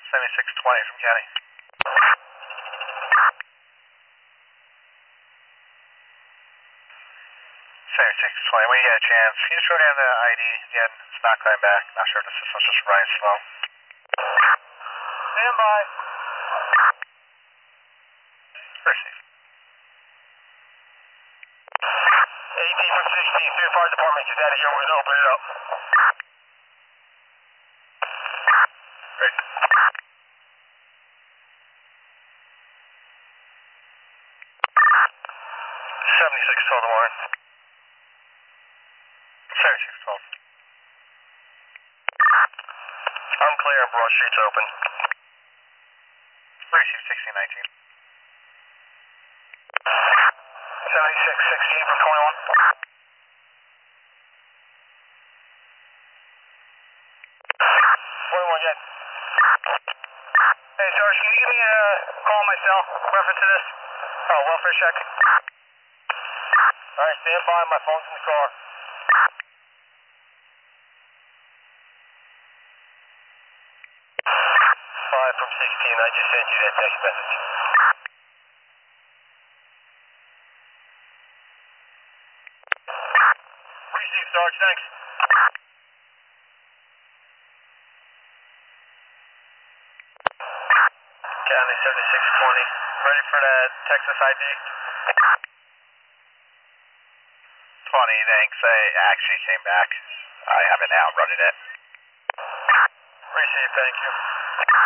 7620 from County. 7620, when you get a chance, can you just go down to ID again? It's not coming back. Not sure if the system's just running slow. Stand by. Receive. AT from 16, through the fire department just out of here. We're going to open it up. Great. 7612 to Warren. 7612. I'm clear and Broad Street's open. Receive 1619. 7616 from 21. 21 again. Hey, Sarge, can you give me a call on my cell, reference to this? Oh, welfare check. Alright, stand by, my phone's in the car. 5 from 16, I just sent you that text message. Receive, Sarge, thanks. County 7620, ready for that Texas ID? 20, thanks. I actually came back. I have it now, running it. Receive, thank you.